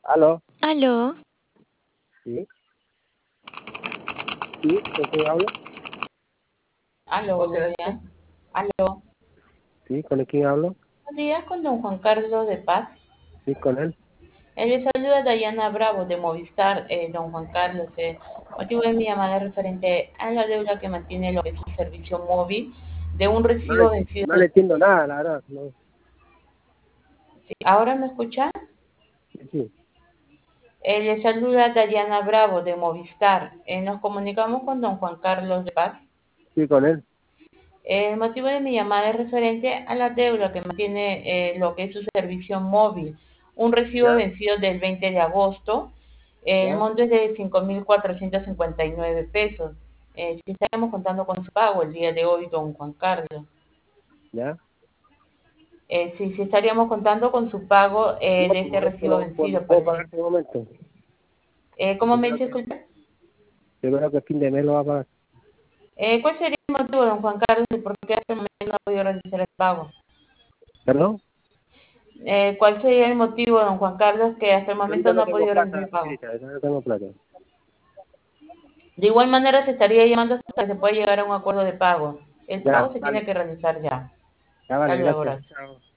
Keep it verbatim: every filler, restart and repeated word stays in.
¿Aló? ¿Aló? Sí. Sí, ¿con quién hablo? Aló, buenos días. Aló. Sí, ¿con quién hablo? Buenos días con don Juan Carlos de Paz. Sí, con él. Eh, le saluda Dayana Bravo de Movistar, eh, don Juan Carlos. Eh, motivo de mi llamada es referente a la deuda que mantiene lo que es su servicio móvil de un No recibo le, vencido. no le entiendo nada, la verdad. No. Sí, ¿ahora me escucha? Sí, sí, Eh, le saluda Dayana Bravo de Movistar. Eh, nos comunicamos con don Juan Carlos de Paz. sí, con él. El motivo de mi llamada es referente a la deuda que mantiene eh, lo que es su servicio móvil. Un recibo ¿Ya? vencido del veinte de agosto. El ¿Ya? monto es de cinco mil cuatrocientos cincuenta y nueve pesos. Eh, si estaríamos contando con su pago el día de hoy, don Juan Carlos. ¿Ya? Eh, sí, sí estaríamos contando con su pago eh, No, de pues este es que recibo no, pues, no vencido. puedo Para pagar el- este momento. eh, ¿Cómo me Primero dice, que, disculpe? primero que fin de mes lo va a pagar. Eh, ¿Cuál sería el motivo, don Juan Carlos, de por qué hasta el momento no ha podido realizar el pago? ¿Perdón? Eh, ¿Cuál sería el motivo, don Juan Carlos, que hasta el Porque ahorita momento no no ha tengo podido realizar plata, el pago? señorita, ahorita no tengo plata. De igual manera, se estaría llamando hasta que se pueda llegar a un acuerdo de pago. El Ya, pago se tiene vale. que realizar ya. Ya, Hasta vale, luego, gracias. gracias. Chao.